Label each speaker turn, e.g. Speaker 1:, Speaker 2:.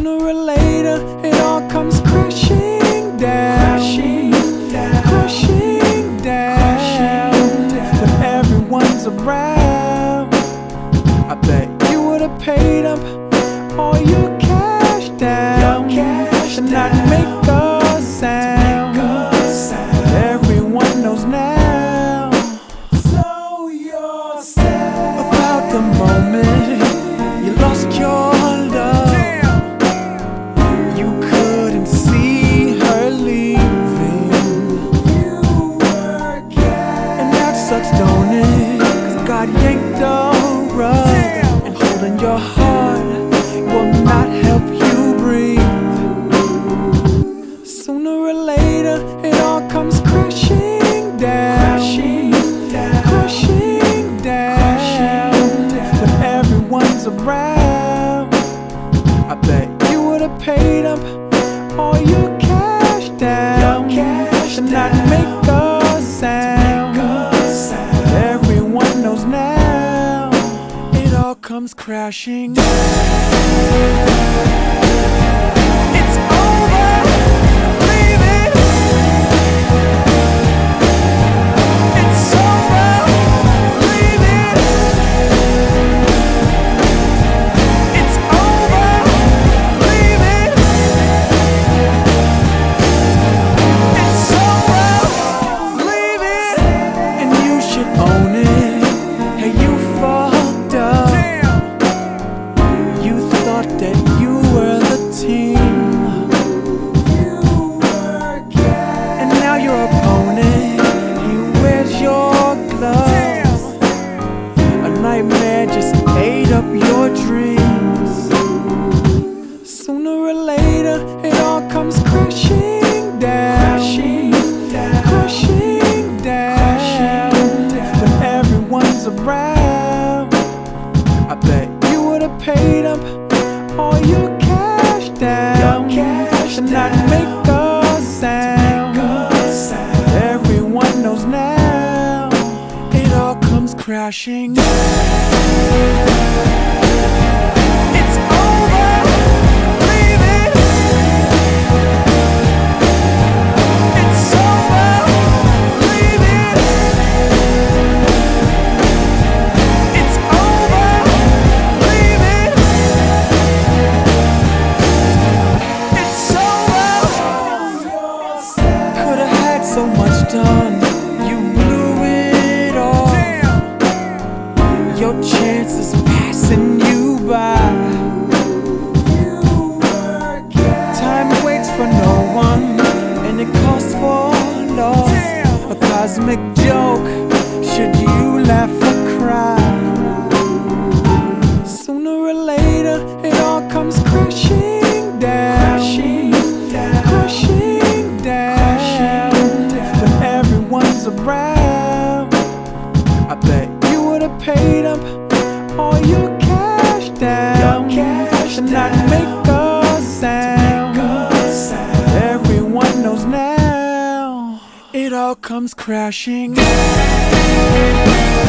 Speaker 1: Sooner or later, it all comes crashing down, crashing down. When everyone's around, I bet you would've paid up all your cash down and not make a sound. Everyone knows now. So you're sad about the moment you lost your love. You couldn't see her leaving. And that sucks, don't it? 'Cause God yanked the rug, and holding your heart will not help you breathe. Sooner or later, it all comes crashing down, crashing down. When everyone's around, I bet you would've paid up all your cash down and not make a sound. Everyone knows now, it all comes crashing down. It's over, leave it. It's over, leave it. It's over, leave it. It's over, leave it. And you should own it. Hey, you fucked up. You thought that you were the team, and now your opponent, he wears your gloves. A nightmare just ate up your dreams. Sooner or later, it all comes crashing down, crashing down. When everyone's around, I bet you would've paid up all your cash down and not make a sound. Everyone knows now, it all comes crashing down. It's over, leave it. It's over, leave it. It's over, leave it. It's over. Could've had so much done, you blew it all. Your chances passing you by. Time waits for no one, and it costs for loss. A cosmic joke, should you laugh or cry? Sooner or later, it all comes crashing down, crashing down. When everyone's around, I bet you would've paid up all your cash down and not make a sound. Everyone knows now, it all comes crashing down.